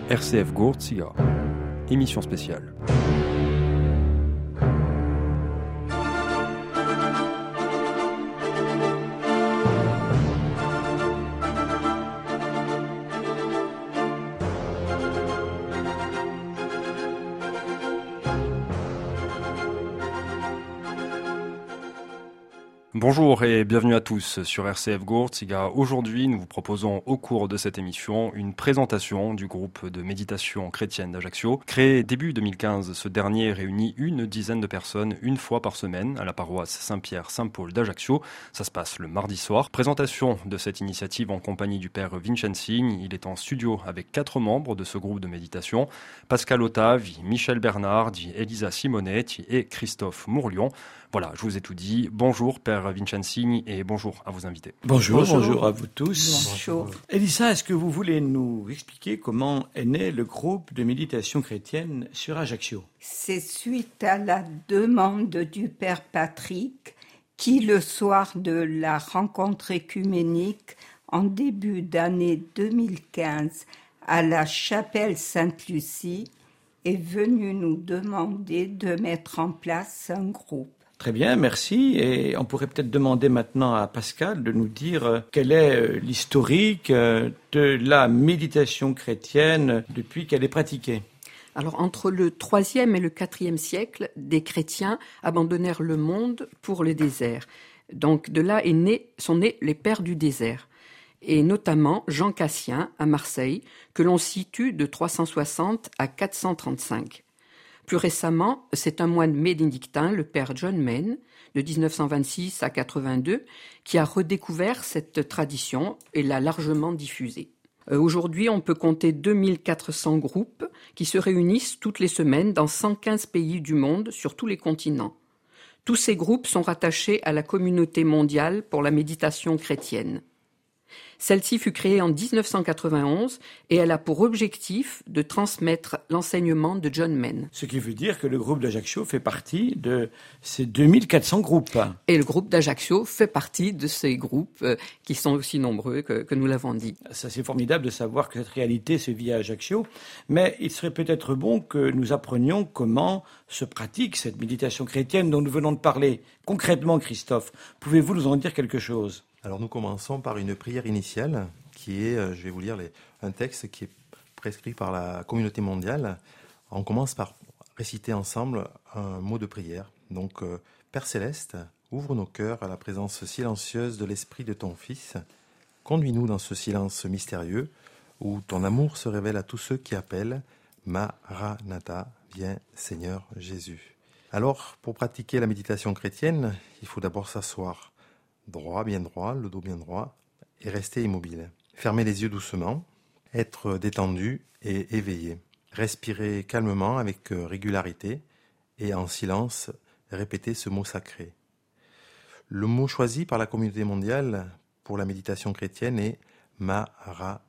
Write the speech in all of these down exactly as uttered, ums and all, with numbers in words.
R C F Gourtsiga, émission spéciale. Bonjour et bienvenue à tous sur R C F Gourtsiga. Aujourd'hui, nous vous proposons au cours de cette émission une présentation du groupe de méditation chrétienne d'Ajaccio. Créé début deux mille quinze, ce dernier réunit une dizaine de personnes une fois par semaine à la paroisse Saint-Pierre-Saint-Paul d'Ajaccio. Ça se passe le mardi soir. Présentation de cette initiative en compagnie du père Vincenzini. Il est en studio avec quatre membres de ce groupe de méditation. Pascal Otavi, Michel Bernard, Elisa Simonetti et Christophe Mourlion. Voilà, je vous ai tout dit. Bonjour Père Vincenzini et bonjour à vos invités. Bonjour, bonjour, bonjour à vous tous. Bonjour. Elisa, est-ce que vous voulez nous expliquer comment est né le groupe de méditation chrétienne sur Ajaccio ? C'est suite à la demande du Père Patrick qui, le soir de la rencontre écuménique en début d'année deux mille quinze à la chapelle Sainte-Lucie, est venu nous demander de mettre en place un groupe. Très bien, merci. Et on pourrait peut-être demander maintenant à Pascal de nous dire quel est l'historique de la méditation chrétienne depuis qu'elle est pratiquée. Alors, entre le troisième et le quatrième siècle, des chrétiens abandonnèrent le monde pour le désert. Donc, de là est né, sont nés les pères du désert. Et notamment Jean Cassien à Marseille, que l'on situe de trois cent soixante à quatre cent trente-cinq. Plus récemment, c'est un moine bénédictin, le père John Main, de dix-neuf cent vingt-six à quatre-vingt-deux, qui a redécouvert cette tradition et l'a largement diffusée. Aujourd'hui, on peut compter deux mille quatre cents groupes qui se réunissent toutes les semaines dans cent quinze pays du monde sur tous les continents. Tous ces groupes sont rattachés à la communauté mondiale pour la méditation chrétienne. Celle-ci fut créée en dix-neuf cent quatre-vingt-onze et elle a pour objectif de transmettre l'enseignement de John Main. Ce qui veut dire que le groupe d'Ajaccio fait partie de ces deux mille quatre cents groupes. Et le groupe d'Ajaccio fait partie de ces groupes euh, qui sont aussi nombreux que, que nous l'avons dit. Ça, c'est formidable de savoir que cette réalité se vit à Ajaccio, mais il serait peut-être bon que nous apprenions comment se pratique cette méditation chrétienne dont nous venons de parler. Concrètement, Christophe, pouvez-vous nous en dire quelque chose ? Alors nous commençons par une prière initiale qui est, je vais vous lire les, un texte qui est prescrit par la communauté mondiale. On commence par réciter ensemble un mot de prière. Donc, euh, Père Céleste, ouvre nos cœurs à la présence silencieuse de l'Esprit de ton Fils. Conduis-nous dans ce silence mystérieux où ton amour se révèle à tous ceux qui appellent Maranatha, viens Seigneur Jésus. Alors, pour pratiquer la méditation chrétienne, il faut d'abord s'asseoir. Droit, bien droit, le dos bien droit, et rester immobile. Fermer les yeux doucement, être détendu et éveillé. Respirer calmement avec régularité et en silence, répéter ce mot sacré. Le mot choisi par la communauté mondiale pour la méditation chrétienne est Maranatha.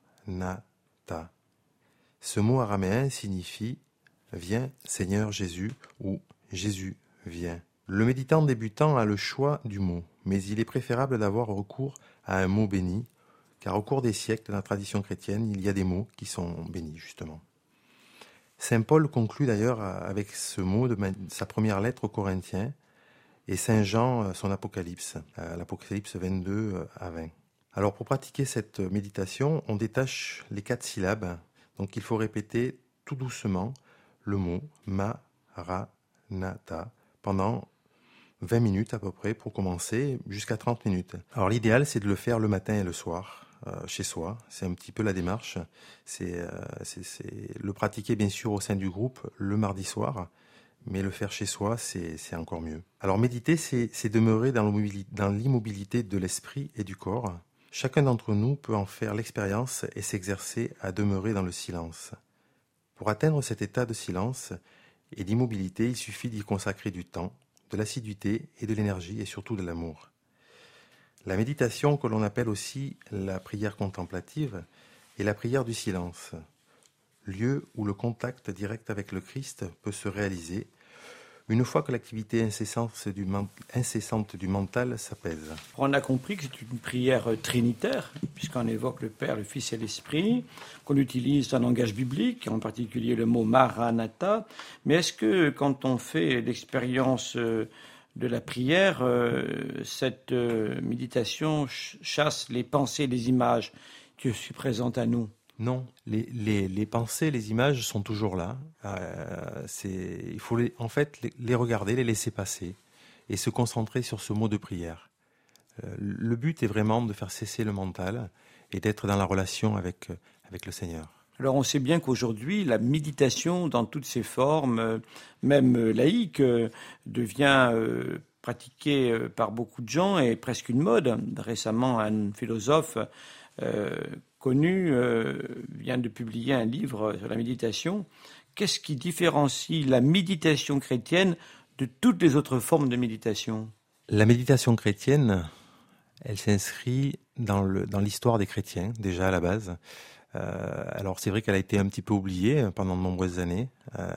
Ce mot araméen signifie « Viens Seigneur Jésus » ou « Jésus viens ». Le méditant débutant a le choix du mot, mais il est préférable d'avoir recours à un mot béni, car au cours des siècles, dans la tradition chrétienne, il y a des mots qui sont bénis, justement. Saint Paul conclut d'ailleurs avec ce mot de sa première lettre aux Corinthiens, et Saint Jean son Apocalypse, l'Apocalypse vingt-deux à vingt. Alors pour pratiquer cette méditation, on détache les quatre syllabes, donc il faut répéter tout doucement le mot Maranatha pendant vingt minutes à peu près pour commencer, jusqu'à trente minutes. Alors l'idéal, c'est de le faire le matin et le soir, euh, chez soi. C'est un petit peu la démarche. C'est, euh, c'est, c'est le pratiquer bien sûr au sein du groupe le mardi soir, mais le faire chez soi, c'est, c'est encore mieux. Alors méditer, c'est, c'est demeurer dans l'immobilité, dans l'immobilité de l'esprit et du corps. Chacun d'entre nous peut en faire l'expérience et s'exercer à demeurer dans le silence. Pour atteindre cet état de silence et d'immobilité, il suffit d'y consacrer du temps, de l'assiduité et de l'énergie et surtout de l'amour. La méditation, que l'on appelle aussi la prière contemplative, est la prière du silence, lieu où le contact direct avec le Christ peut se réaliser, une fois que l'activité incessante du, incessante du mental s'apaise. On a compris que c'est une prière trinitaire, puisqu'on évoque le Père, le Fils et l'Esprit, qu'on utilise un langage biblique, en particulier le mot Maranatha. Mais est-ce que quand on fait l'expérience de la prière, cette méditation chasse les pensées, les images qui se présentent à nous ? Non, les, les, les pensées, les images sont toujours là. Euh, c'est, il faut les, en fait les, les regarder, les laisser passer et se concentrer sur ce mot de prière. Euh, le but est vraiment de faire cesser le mental et d'être dans la relation avec, avec le Seigneur. Alors on sait bien qu'aujourd'hui, la méditation dans toutes ses formes, même laïque, devient euh, pratiquée par beaucoup de gens et presque une mode. Récemment, un philosophe euh, connu euh, vient de publier un livre sur la méditation. Qu'est-ce qui différencie la méditation chrétienne de toutes les autres formes de méditation ? La méditation chrétienne, elle s'inscrit dans, le, dans l'histoire des chrétiens, déjà à la base. Euh, alors c'est vrai qu'elle a été un petit peu oubliée pendant de nombreuses années. Euh,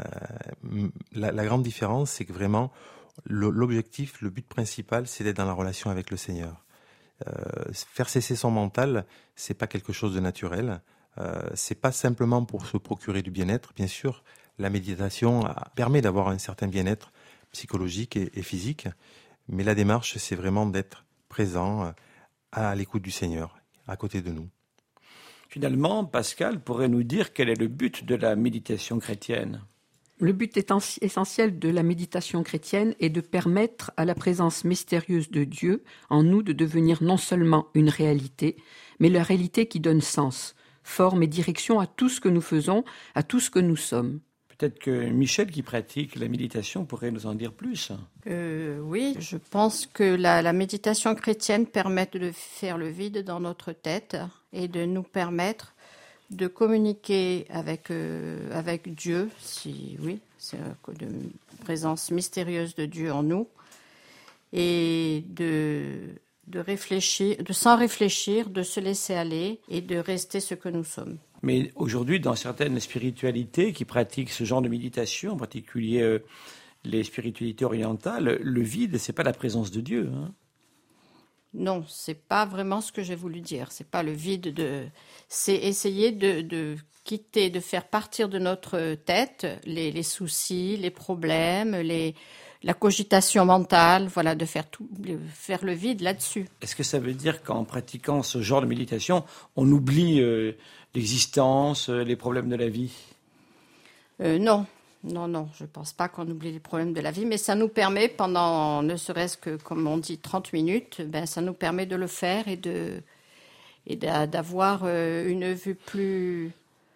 la, la grande différence, c'est que vraiment, le, l'objectif, le but principal, c'est d'être dans la relation avec le Seigneur. Euh, faire cesser son mental, c'est pas quelque chose de naturel. Euh, c'est pas simplement pour se procurer du bien-être. Bien sûr, la méditation permet d'avoir un certain bien-être psychologique et, et physique, mais la démarche, c'est vraiment d'être présent à l'écoute du Seigneur, à côté de nous. Finalement, Pascal pourrait nous dire quel est le but de la méditation chrétienne. Le but essentiel de la méditation chrétienne est de permettre à la présence mystérieuse de Dieu en nous de devenir non seulement une réalité, mais la réalité qui donne sens, forme et direction à tout ce que nous faisons, à tout ce que nous sommes. Peut-être que Michel, qui pratique la méditation, pourrait nous en dire plus. Euh, oui, je pense que la, la méditation chrétienne permet de faire le vide dans notre tête et de nous permettre de communiquer avec, euh, avec Dieu, si oui, c'est une présence mystérieuse de Dieu en nous, et de, de réfléchir, de sans réfléchir, de se laisser aller et de rester ce que nous sommes. Mais aujourd'hui, dans certaines spiritualités qui pratiquent ce genre de méditation, en particulier euh, les spiritualités orientales, le vide, c'est pas la présence de Dieu, hein. Non, c'est pas vraiment ce que j'ai voulu dire. C'est pas le vide de. C'est essayer de, de quitter, de faire partir de notre tête les, les soucis, les problèmes, les, la cogitation mentale. Voilà, de faire tout, de faire le vide là-dessus. Est-ce que ça veut dire qu'en pratiquant ce genre de méditation, on oublie euh, l'existence, euh, les problèmes de la vie ? euh, Non. Non, non, je ne pense pas qu'on oublie les problèmes de la vie, mais ça nous permet, pendant ne serait-ce que, comme on dit, trente minutes, ben, ça nous permet de le faire et, de, et d'avoir une vue plus,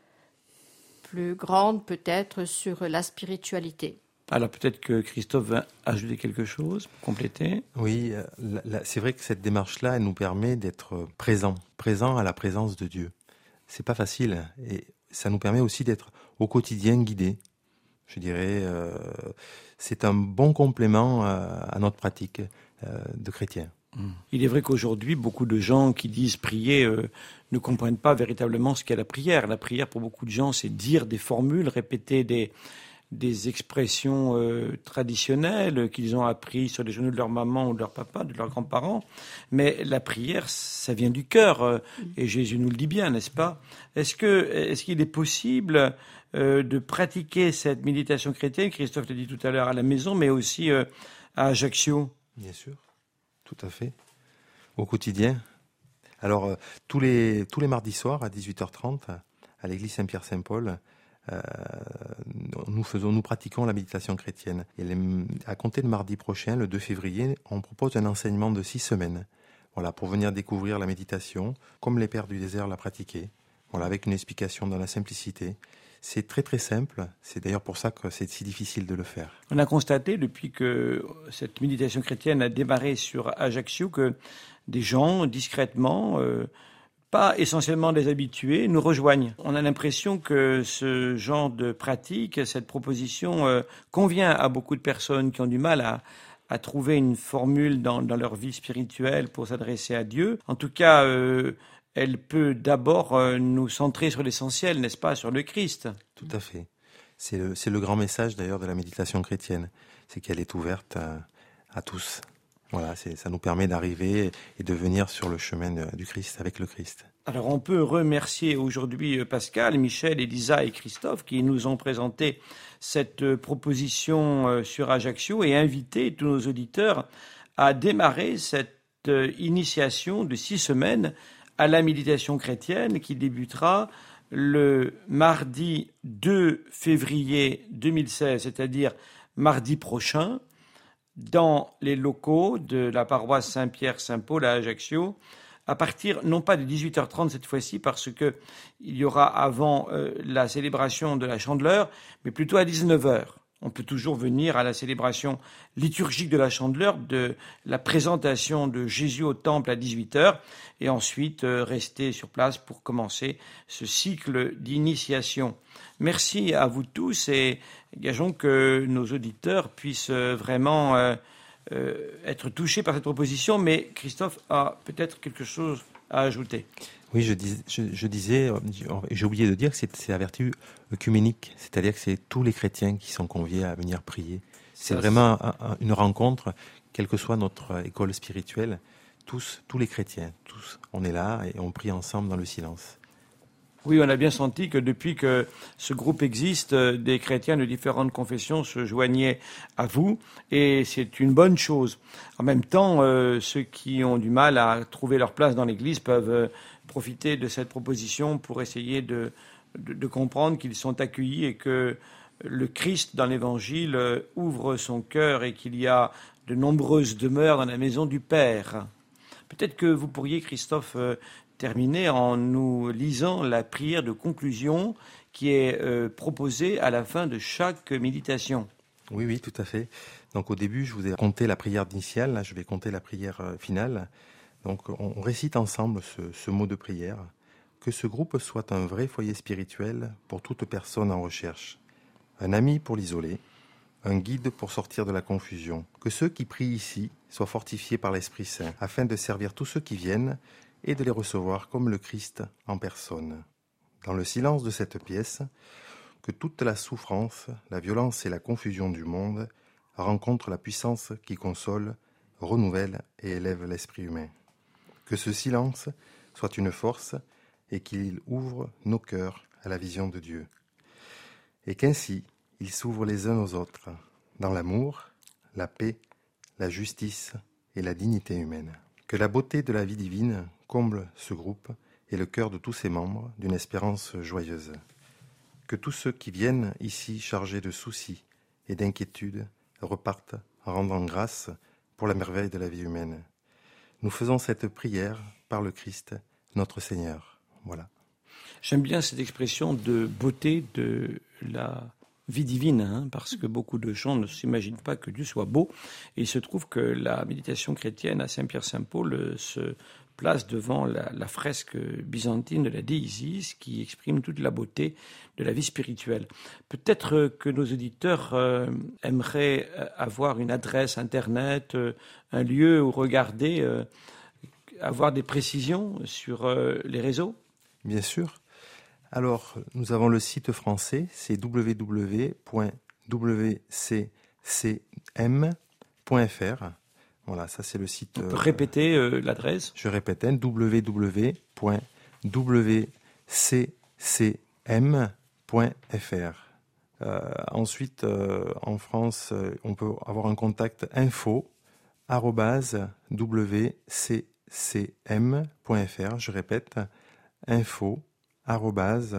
plus grande, peut-être, sur la spiritualité. Alors peut-être que Christophe va ajouter quelque chose pour compléter. Oui, la, la, c'est vrai que cette démarche-là, elle nous permet d'être présents, présents à la présence de Dieu. C'est pas facile, et ça nous permet aussi d'être au quotidien guidés. Je dirais, euh, c'est un bon complément à, à notre pratique euh, de chrétien. Il est vrai qu'aujourd'hui, beaucoup de gens qui disent prier euh, ne comprennent pas véritablement ce qu'est la prière. La prière, pour beaucoup de gens, c'est dire des formules, répéter des, des expressions euh, traditionnelles qu'ils ont apprises sur les genoux de leur maman ou de leur papa, de leurs grands-parents. Mais la prière, ça vient du cœur. Euh, et Jésus nous le dit bien, n'est-ce pas ? Est-ce que, est-ce qu'il est possible euh, de pratiquer cette méditation chrétienne, Christophe l'a dit tout à l'heure, à la maison, mais aussi euh, à Ajaccio ? Bien sûr, tout à fait. Au quotidien. Alors, euh, tous les, tous les mardis soirs à dix-huit heures trente, à l'église Saint-Pierre-Saint-Paul, euh, nous, faisons, nous pratiquons la méditation chrétienne. Et les, à compter de mardi prochain, le deux février, on propose un enseignement de six semaines. Voilà, pour venir découvrir la méditation, comme les pères du désert la pratiquaient. Voilà, avec une explication dans la simplicité. C'est très très simple, c'est d'ailleurs pour ça que c'est si difficile de le faire. On a constaté depuis que cette méditation chrétienne a démarré sur Ajaccio que des gens, discrètement, euh, pas essentiellement des habitués, nous rejoignent. On a l'impression que ce genre de pratique, cette proposition euh, convient à beaucoup de personnes qui ont du mal à, à trouver une formule dans, dans leur vie spirituelle pour s'adresser à Dieu. En tout cas, euh, elle peut d'abord euh, nous centrer sur l'essentiel, n'est-ce pas, sur le Christ. Tout à fait. C'est le, c'est le grand message d'ailleurs de la méditation chrétienne, c'est qu'elle est ouverte à, à tous. Voilà, c'est, ça nous permet d'arriver et de venir sur le chemin de, du Christ, avec le Christ. Alors on peut remercier aujourd'hui Pascal, Michel, Elisa et Christophe qui nous ont présenté cette proposition sur Ajaccio et inviter tous nos auditeurs à démarrer cette initiation de six semaines à la méditation chrétienne qui débutera le mardi deux février deux mille seize, c'est-à-dire mardi prochain, dans les locaux de la paroisse Saint-Pierre-Saint-Paul à Ajaccio, à partir, non pas de dix-huit heures trente cette fois-ci, parce que il y aura avant euh, la célébration de la Chandeleur, mais plutôt à dix-neuf heures. On peut toujours venir à la célébration liturgique de la Chandeleur, de la présentation de Jésus au temple à dix-huit heures, et ensuite euh, rester sur place pour commencer ce cycle d'initiation. Merci à vous tous et gageons que nos auditeurs puissent vraiment euh, euh, être touchés par cette proposition, mais Christophe a peut-être quelque chose à ajouter. Oui, je, dis, je, je disais, j'ai oublié de dire que c'est, c'est la vertu œcuménique, c'est-à-dire que c'est tous les chrétiens qui sont conviés à venir prier. C'est Ça, vraiment c'est... une rencontre, quelle que soit notre école spirituelle, tous, tous les chrétiens, tous, on est là et on prie ensemble dans le silence. Oui, on a bien senti que depuis que ce groupe existe, des chrétiens de différentes confessions se joignaient à vous, et c'est une bonne chose. En même temps, euh, ceux qui ont du mal à trouver leur place dans l'Église peuvent euh, profiter de cette proposition pour essayer de, de, de comprendre qu'ils sont accueillis et que le Christ dans l'Évangile euh, ouvre son cœur et qu'il y a de nombreuses demeures dans la maison du Père. Peut-être que vous pourriez, Christophe, euh, terminer en nous lisant la prière de conclusion qui est euh, proposée à la fin de chaque méditation. Oui, oui, tout à fait. Donc au début, je vous ai compté la prière initiale, là je vais compter la prière euh, finale. Donc on, on récite ensemble ce, ce mot de prière. Que ce groupe soit un vrai foyer spirituel pour toute personne en recherche. Un ami pour l'isoler, un guide pour sortir de la confusion. Que ceux qui prient ici soient fortifiés par l'Esprit Saint, afin de servir tous ceux qui viennent et de les recevoir comme le Christ en personne. Dans le silence de cette pièce, que toute la souffrance, la violence et la confusion du monde rencontrent la puissance qui console, renouvelle et élève l'esprit humain. Que ce silence soit une force et qu'il ouvre nos cœurs à la vision de Dieu. Et qu'ainsi, ils s'ouvrent les uns aux autres, dans l'amour, la paix, la justice et la dignité humaine. Que la beauté de la vie divine comble ce groupe et le cœur de tous ses membres d'une espérance joyeuse. Que tous ceux qui viennent ici chargés de soucis et d'inquiétudes repartent en rendant grâce pour la merveille de la vie humaine. Nous faisons cette prière par le Christ, notre Seigneur. Voilà. J'aime bien cette expression de beauté de la vie divine, hein, parce que beaucoup de gens ne s'imaginent pas que Dieu soit beau. Et il se trouve que la méditation chrétienne à Saint-Pierre-Saint-Paul se place devant la, la fresque byzantine de la Déisis qui exprime toute la beauté de la vie spirituelle. Peut-être que nos auditeurs euh, aimeraient avoir une adresse Internet, euh, un lieu où regarder, euh, avoir des précisions sur euh, les réseaux. Bien sûr. Alors, nous avons le site français, c'est w w w point w c c m point f r. Voilà, ça c'est le site. On peut répéter euh, l'adresse. Je répète, hein, w w w point w c c m point f r. Euh, ensuite, euh, en France, euh, on peut avoir un contact info arobase w c c m point f r. Je répète, info arobase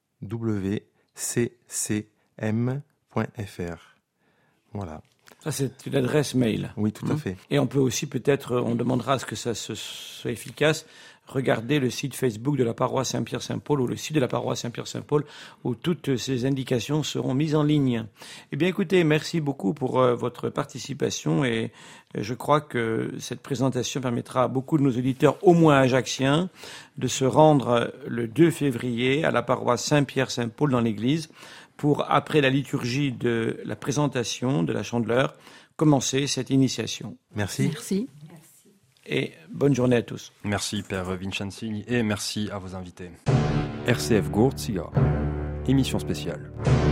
w c c m point f r. Voilà. Ça, c'est une adresse mail. Oui, tout à fait. Et on peut aussi peut-être, on demandera à ce que ça soit efficace, regarder le site Facebook de la paroisse Saint-Pierre-Saint-Paul ou le site de la paroisse Saint-Pierre-Saint-Paul où toutes ces indications seront mises en ligne. Eh bien, écoutez, merci beaucoup pour euh, votre participation et je crois que cette présentation permettra à beaucoup de nos auditeurs, au moins ajacciens, de se rendre le deux février à la paroisse Saint-Pierre-Saint-Paul dans l'église pour, après la liturgie de la présentation de la Chandeleur, commencer cette initiation. Merci. Merci. Et bonne journée à tous. Merci Père Vincenzi et merci à vos invités. R C F Gourtsiga, émission spéciale.